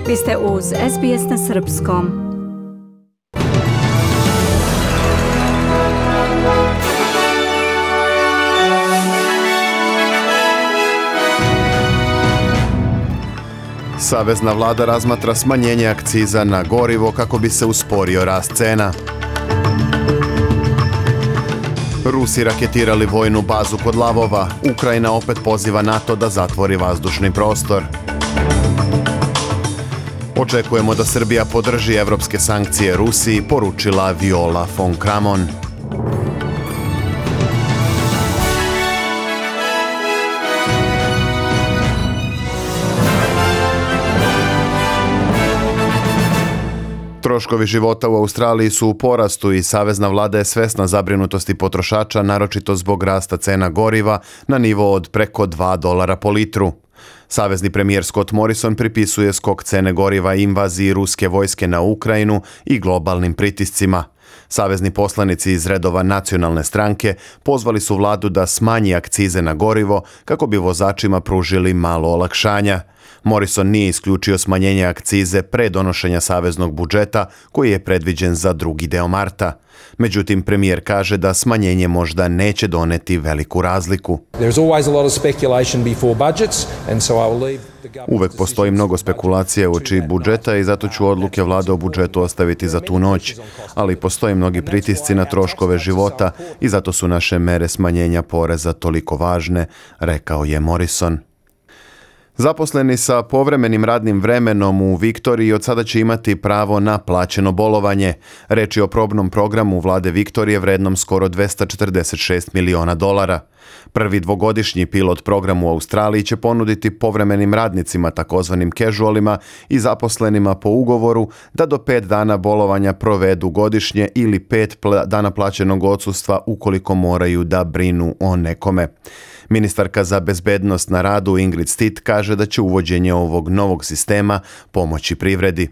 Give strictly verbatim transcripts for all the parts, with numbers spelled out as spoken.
Vi ste uz S B S na srpskom. Savezna vlada razmatra smanjenje akciza na gorivo kako bi se usporio rast cena. Rusi raketirali vojnu bazu kod Lavova. Ukrajina opet poziva NATO da zatvori vazdušni prostor. Očekujemo da Srbija podrži evropske sankcije Rusiji, poručila Viola von Kramon. Troškovi života u Australiji su u porastu i savezna vlada je svesna zabrinutosti potrošača, naročito zbog rasta cena goriva na nivo od preko dva dolara po litru. Savezni premijer Scott Morrison pripisuje skok cene goriva invaziji ruske vojske na Ukrajinu i globalnim pritiscima. Savezni poslanici iz redova nacionalne stranke pozvali su vladu da smanji akcize na gorivo kako bi vozačima pružili malo olakšanja. Morrison nije isključio smanjenje akcize pre donošenja saveznog budžeta koji je predviđen za drugi deo marta. Međutim, premijer kaže da smanjenje možda neće doneti veliku razliku. Uvek postoji mnogo spekulacije uoči budžeta i zato ću odluke vlade o budžetu ostaviti za tu noć. Ali postoje mnogi pritisci na troškove života i zato su naše mere smanjenja poreza toliko važne, rekao je Morrison. Zaposleni sa povremenim radnim vremenom u Viktoriji od sada će imati pravo na plaćeno bolovanje. Reč je o probnom programu vlade Viktorije vrednom skoro dvesta četrdeset šest miliona dolara. Prvi dvogodišnji pilot program u Australiji će ponuditi povremenim radnicima, takozvanim casualima i zaposlenima po ugovoru da do pet dana bolovanja provedu godišnje ili pet pla- dana plaćenog odsustva ukoliko moraju da brinu o nekome. Ministarka za bezbednost na radu Ingrid Stitt kaže da će uvođenje ovog novog sistema pomoći privredi.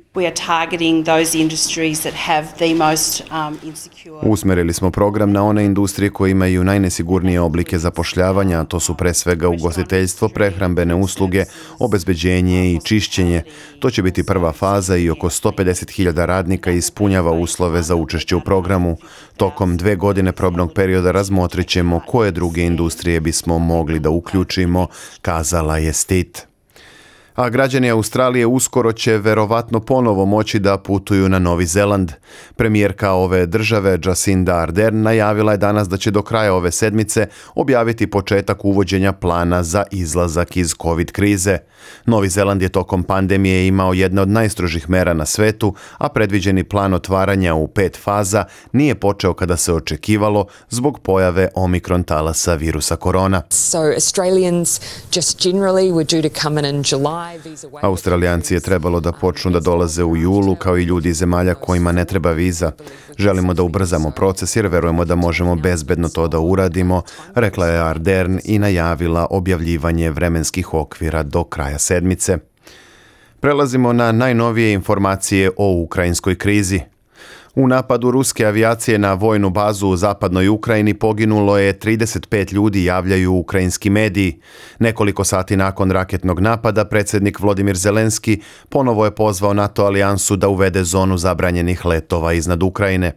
Usmerili smo program na one industrije koje imaju najnesigurnije oblike zapošljavanja, a to su pre svega ugostiteljstvo, prehrambene usluge, obezbeđenje i čišćenje. To će biti prva faza i oko sto pedeset hiljada radnika ispunjava uslove za učešće u programu. Tokom dve godine probnog perioda razmotrit ćemo koje druge industrije bismo mogli da uključimo, kazala je Stitt. A građani Australije uskoro će verovatno ponovo moći da putuju na Novi Zeland. Premijerka ove države, Jacinda Ardern, najavila je danas da će do kraja ove sedmice objaviti početak uvođenja plana za izlazak iz COVID krize. Novi Zeland je tokom pandemije imao jedne od najstrožih mera na svetu, a predviđeni plan otvaranja u pet faza nije počeo kada se očekivalo zbog pojave omikron talasa virusa korona. So Australians just generally were due to come in in July. Australijanci je trebalo da počnu da dolaze u julu kao i ljudi iz zemalja kojima ne treba viza. Želimo da ubrzamo proces jer verujemo da možemo bezbedno to da uradimo, rekla je Ardern i najavila objavljivanje vremenskih okvira do kraja sedmice. Prelazimo na najnovije informacije o ukrajinskoj krizi. U napadu ruske avijacije na vojnu bazu u zapadnoj Ukrajini poginulo je trideset pet ljudi, javljaju ukrajinski mediji. Nekoliko sati nakon raketnog napada, predsjednik Volodymyr Zelenski ponovo je pozvao NATO alijansu da uvede zonu zabranjenih letova iznad Ukrajine.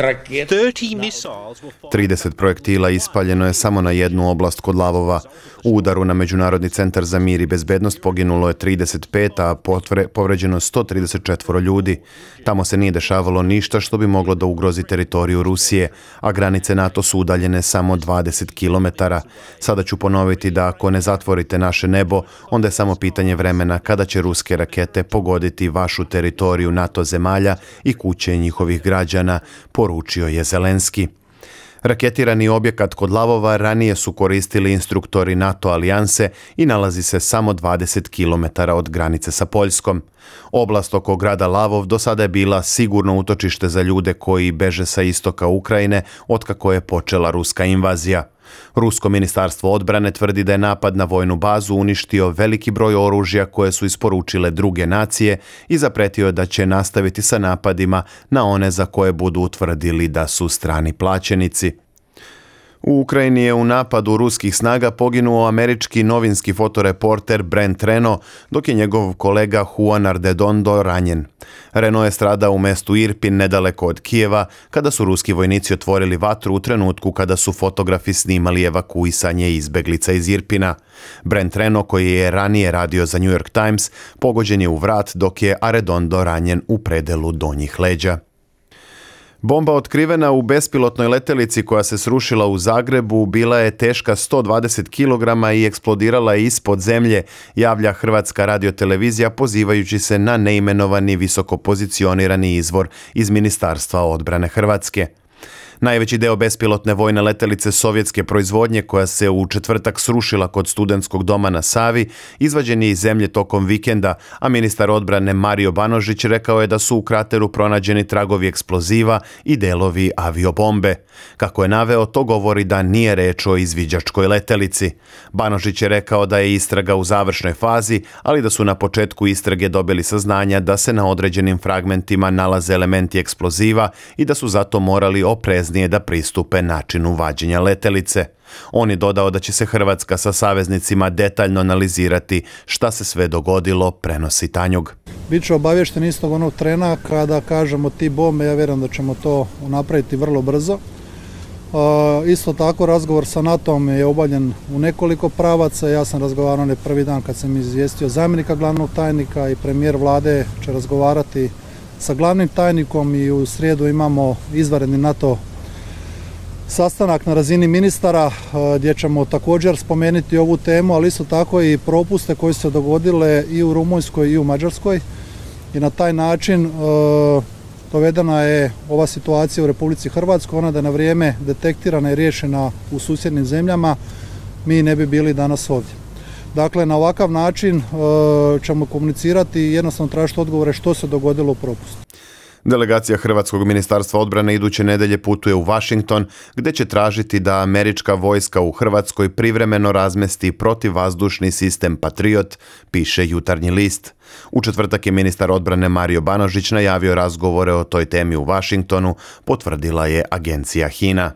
trideset projektila ispaljeno je samo na jednu oblast kod Lavova. U udaru na Međunarodni centar za mir i bezbednost poginulo je trideset pet, a povređeno sto trideset četiri ljudi. Tamo se nije dešavalo ništa što bi moglo da ugrozi teritoriju Rusije, a granice NATO su udaljene samo dvadeset kilometara. Sada ću ponoviti da ako ne zatvorite naše nebo, onda je samo pitanje vremena kada će ruske rakete pogoditi vašu teritoriju NATO zemalja i kuće njihovih građana, poručio je Zelenski. Raketirani objekat kod Lavova ranije su koristili instruktori NATO alijanse i nalazi se samo dvadeset kilometara od granice sa Poljskom. Oblast oko grada Lavov do sada je bila sigurno utočište za ljude koji beže sa istoka Ukrajine otkako je počela ruska invazija. Rusko ministarstvo odbrane tvrdi da je napad na vojnu bazu uništio veliki broj oružja koje su isporučile druge nacije i zapretio da će nastaviti sa napadima na one za koje budu utvrdili da su strani plaćenici. U Ukrajini je u napadu ruskih snaga poginuo američki novinski fotoreporter Brent Reno, dok je njegov kolega Juan Arredondo ranjen. Reno je stradao u mestu Irpin nedaleko od Kijeva kada su ruski vojnici otvorili vatru u trenutku kada su fotografi snimali evakuisanje izbeglica iz Irpina. Brent Reno, koji je ranije radio za New York Times, pogođen je u vrat, dok je Arredondo ranjen u predelu donjih leđa. Bomba otkrivena u bespilotnoj letelici koja se srušila u Zagrebu bila je teška sto dvadeset kilograma i eksplodirala je ispod zemlje, javlja Hrvatska radiotelevizija pozivajući se na neimenovani visokopozicionirani izvor iz Ministarstva odbrane Hrvatske. Najveći deo bespilotne vojne letelice sovjetske proizvodnje koja se u četvrtak srušila kod studentskog doma na Savi izvađen je iz zemlje tokom vikenda, a ministar odbrane Mario Banožić rekao je da su u krateru pronađeni tragovi eksploziva i delovi aviobombe. Kako je naveo, to govori da nije reč o izviđačkoj letelici. Banožić je rekao da je istraga u završnoj fazi, ali da su na početku istrage dobili saznanja da se na određenim fragmentima nalaze elementi eksploziva i da su zato morali opreznije da pristupe načinu vađenja letelice. On je dodao da će se Hrvatska sa saveznicima detaljno analizirati šta se sve dogodilo, prenosi Tanjug. Biću obavješten istog onog trena kada kažemo ti bombe, ja vjerujem da ćemo to napraviti vrlo brzo. Uh, isto tako razgovor sa NATO-om je obavljen u nekoliko pravaca. Ja sam razgovarao ne prvi dan kad sam izvijestio zamjenika glavnog tajnika i premijer vlade će razgovarati sa glavnim tajnikom i u srijedu imamo izvanredni NATO sastanak na razini ministara gdje ćemo također spomenuti ovu temu, ali isto tako i propuste koje su se dogodile i u Rumunjskoj i u Mađarskoj i na taj način e, dovedena je ova situacija u Republici Hrvatskoj, ona da je na vrijeme detektirana i riješena u susjednim zemljama, mi ne bi bili danas ovdje. Dakle, na ovakav način e, ćemo komunicirati i jednostavno tražiti odgovore što se dogodilo u propustu. Delegacija Hrvatskog ministarstva odbrane iduće nedelje putuje u Washington, gdje će tražiti da američka vojska u Hrvatskoj privremeno razmesti protivvazdušni sistem Patriot, piše Jutarnji list. U četvrtak je ministar odbrane Mario Banožić najavio razgovore o toj temi u Washingtonu, potvrdila je agencija HINA.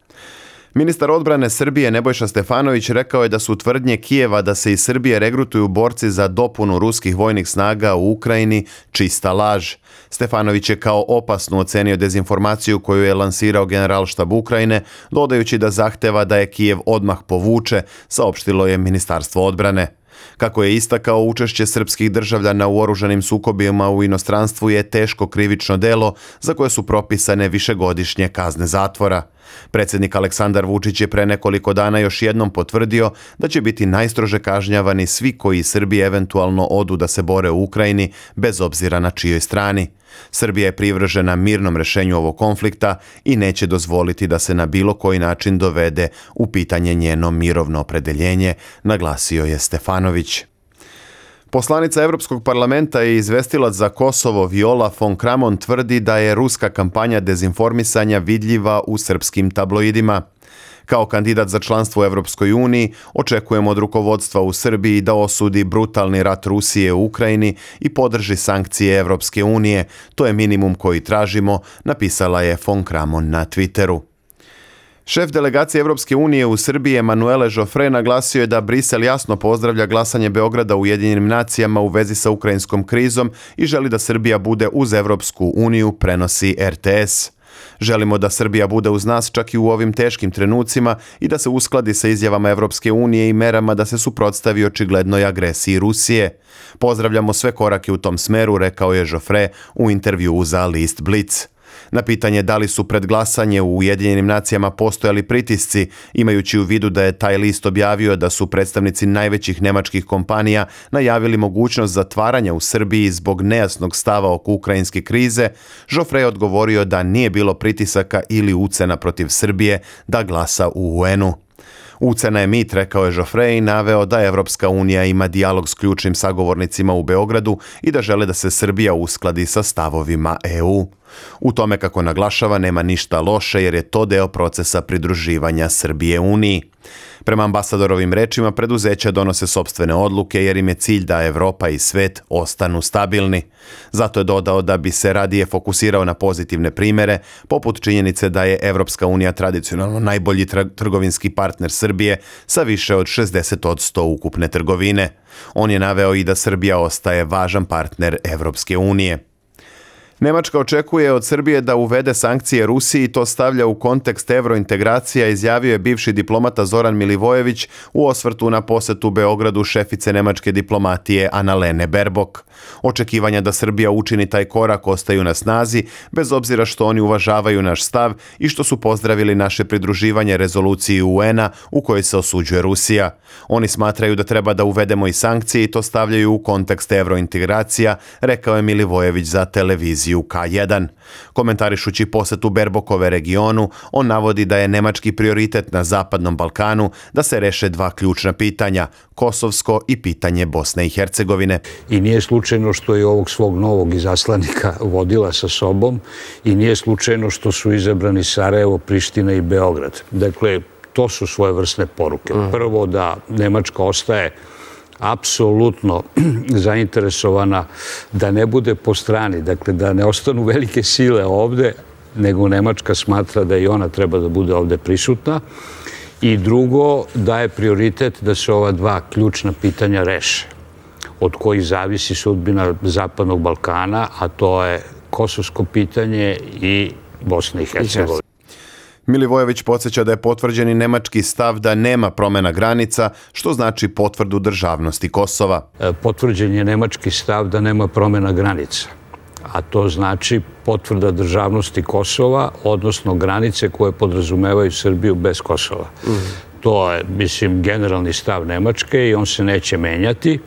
Ministar odbrane Srbije Nebojša Stefanović rekao je da su tvrdnje Kijeva da se iz Srbije regrutuju borci za dopunu ruskih vojnih snaga u Ukrajini čista laž. Stefanović je kao opasnu ocenio dezinformaciju koju je lansirao Generalštab Ukrajine, dodajući da zahteva da je Kijev odmah povuče, saopštilo je Ministarstvo odbrane. Kako je istakao, učešće srpskih državljana u oružanim sukobima u inostranstvu je teško krivično delo za koje su propisane višegodišnje kazne zatvora. Predsjednik Aleksandar Vučić je pre nekoliko dana još jednom potvrdio da će biti najstrože kažnjavani svi koji iz Srbije eventualno odu da se bore u Ukrajini, bez obzira na čijoj strani. Srbija je privržena mirnom rešenju ovog konflikta i neće dozvoliti da se na bilo koji način dovede u pitanje njeno mirovno opredeljenje, naglasio je Stefanović. Poslanica Europskog parlamenta i izvestilac za Kosovo Viola von Kramon tvrdi da je ruska kampanja dezinformisanja vidljiva u srpskim tabloidima. Kao kandidat za članstvo u Europskoj uniji očekujemo od rukovodstva u Srbiji da osudi brutalni rat Rusije u Ukrajini i podrži sankcije Europske unije. To je minimum koji tražimo, napisala je von Kramon na Twitteru. Šef delegacije Europske unije u Srbiji Emanuele Joffre naglasio je da Brisel jasno pozdravlja glasanje Beograda u Ujedinjenim nacijama u vezi sa ukrajinskom krizom i želi da Srbija bude uz Europsku uniju, prenosi R T S. Želimo da Srbija bude uz nas čak i u ovim teškim trenucima i da se uskladi sa izjavama Europske unije i merama da se suprotstavi očiglednoj agresiji Rusije. Pozdravljamo sve korake u tom smeru, rekao je Joffre u intervjuu za list Blitz. Na pitanje da li su pred glasanje u Ujedinjenim nacijama postojali pritisci, imajući u vidu da je taj list objavio da su predstavnici najvećih nemačkih kompanija najavili mogućnost zatvaranja u Srbiji zbog nejasnog stava oko ukrajinske krize, Joffre je odgovorio da nije bilo pritisaka ili ucena protiv Srbije da glasa u U N-u. Ucena je mit, rekao je Joffre i naveo da Evropska unija ima dijalog s ključnim sagovornicima u Beogradu i da žele da se Srbija uskladi sa stavovima E U. U tome, kako naglašava, nema ništa loše jer je to deo procesa pridruživanja Srbije Uniji. Prema ambasadorovim rečima, preduzeća donose sopstvene odluke jer im je cilj da Evropa i svet ostanu stabilni. Zato je dodao da bi se radije fokusirao na pozitivne primere, poput činjenice da je Evropska unija tradicionalno najbolji trgovinski partner Srbije sa više od šezdeset posto ukupne trgovine. On je naveo i da Srbija ostaje važan partner Evropske unije. Nemačka očekuje od Srbije da uvede sankcije Rusiji i to stavlja u kontekst evrointegracija, izjavio je bivši diplomata Zoran Milivojević u osvrtu na posetu Beogradu šefice nemačke diplomatije Annalene Baerbock. Očekivanja da Srbija učini taj korak ostaju na snazi, bez obzira što oni uvažavaju naš stav i što su pozdravili naše pridruživanje rezoluciji U N-a u kojoj se osuđuje Rusija. Oni smatraju da treba da uvedemo i sankcije i to stavljaju u kontekst evrointegracija, rekao je Milivojević za televiziju K jedan. Komentarišući posetu Baerbockove regionu, on navodi da je nemački prioritet na Zapadnom Balkanu da se reše dva ključna pitanja, kosovsko i pitanje Bosne i Hercegovine. I nije slučajno što je ovog svog novog izaslanika vodila sa sobom i nije slučajno što su izabrani Sarajevo, Priština i Beograd. Dakle, to su svojevrsne poruke. Prvo, da Nemačka ostaje apsolutno zainteresovana da ne bude po strani, dakle da ne ostanu velike sile ovde, nego Nemačka smatra da i ona treba da bude ovde prisutna. I drugo, da je prioritet da se ova dva ključna pitanja reše, od kojih zavisi sudbina Zapadnog Balkana, a to je kosovsko pitanje i Bosna i Hercegovina. Milivojević podsjeća da je potvrđeni nemački stav da nema promjena granica, što znači potvrdu državnosti Kosova. Potvrđen je nemački stav da nema promjena granica, a to znači potvrda državnosti Kosova, odnosno granice koje podrazumevaju Srbiju bez Kosova. To je, mislim, generalni stav Nemačke i on se neće menjati.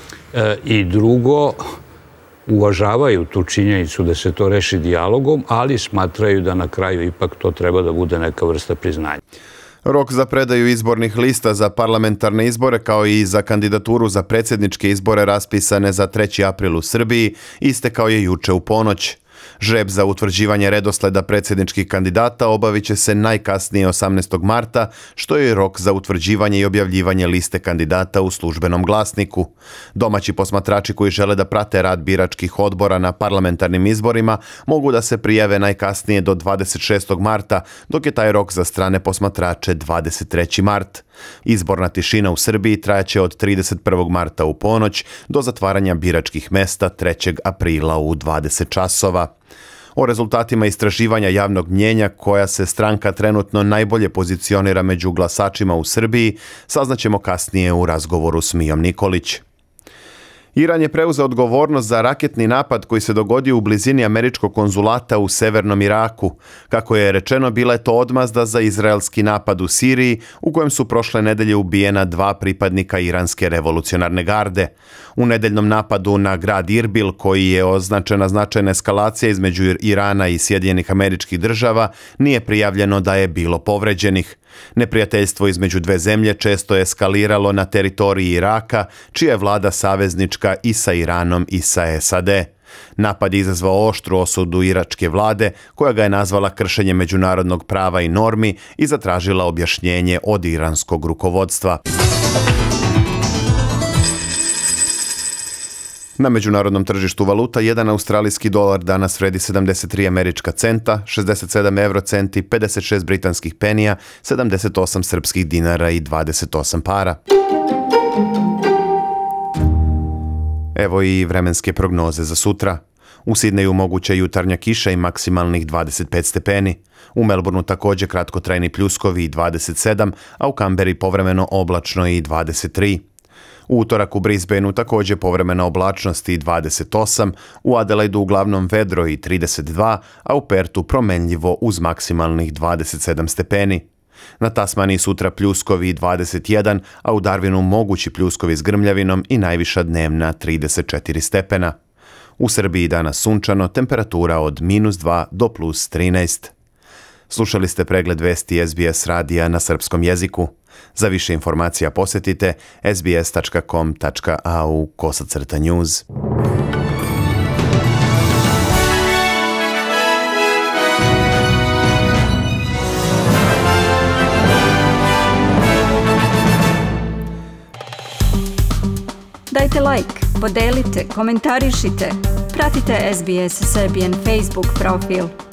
I drugo, uvažavaju tu činjenicu da se to reši dijalogom, ali smatraju da na kraju ipak to treba da bude neka vrsta priznanja. Rok za predaju izbornih lista za parlamentarne izbore kao i za kandidaturu za predsjedničke izbore raspisane za treći april u Srbiji istekao je juče u ponoć. Žreb za utvrđivanje redosleda predsjedničkih kandidata obavit će se najkasnije osamnaestog marta, što je rok za utvrđivanje i objavljivanje liste kandidata u službenom glasniku. Domaći posmatrači koji žele da prate rad biračkih odbora na parlamentarnim izborima mogu da se prijave najkasnije do dvadeset šestog marta, dok je taj rok za strane posmatrače dvadeset treći mart. Izborna tišina u Srbiji trajaće od trideset prvog marta u ponoć do zatvaranja biračkih mesta trećeg aprila u dvadeset časova. O rezultatima istraživanja javnog mnjenja, koja se stranka trenutno najbolje pozicionira među glasačima u Srbiji, saznaćemo kasnije u razgovoru s Mijom Nikolić. Iran je preuzeo odgovornost za raketni napad koji se dogodio u blizini američkog konzulata u severnom Iraku. Kako je rečeno, bila je to odmazda za izraelski napad u Siriji, u kojem su prošle nedelje ubijena dva pripadnika iranske revolucionarne garde. U nedeljnom napadu na grad Irbil, koji je označena značajna eskalacija između Irana i Sjedinjenih Američkih Država, nije prijavljeno da je bilo povređenih. Neprijateljstvo između dve zemlje često je eskaliralo na teritoriji Iraka, čija je vlada saveznička i sa Iranom i sa S A D. Napad je izazvao oštru osudu iračke vlade, koja ga je nazvala kršenjem međunarodnog prava i normi i zatražila objašnjenje od iranskog rukovodstva. Na međunarodnom tržištu valuta jedan australijski dolar danas vredi sedamdeset tri američka centa, šezdeset sedam eurocenti, pedeset šest britanskih penija, sedamdeset osam srpskih dinara i dvadeset osam para. Evo i vremenske prognoze za sutra. U Sidneju moguća jutarnja kiša i maksimalnih dvadeset pet stepeni. U Melbourneu također kratkotrajni pljuskovi i dvadeset sedam, a u Kamberi povremeno oblačno i dvadeset tri. U utorak u Brisbaneu također povremena oblačnost i dvadeset osam, u Adelaidu uglavnom vedro i trideset dva, a u Pertu promenljivo uz maksimalnih dvadeset sedam stepeni. Na Tasmaniji sutra pljuskovi i dvadeset jedan, a u Darwinu mogući pljuskovi s grmljavinom i najviša dnevna trideset četiri stepena. U Srbiji danas sunčano, temperatura od minus dva do plus trinaest. Slušali ste pregled vesti S B S radija na srpskom jeziku. Za više informacija posjetite s b s tačka com tačka a u kosacrta news. Dajte like, podelite, komentarišite. Pratite S B S Serbian Facebook profil.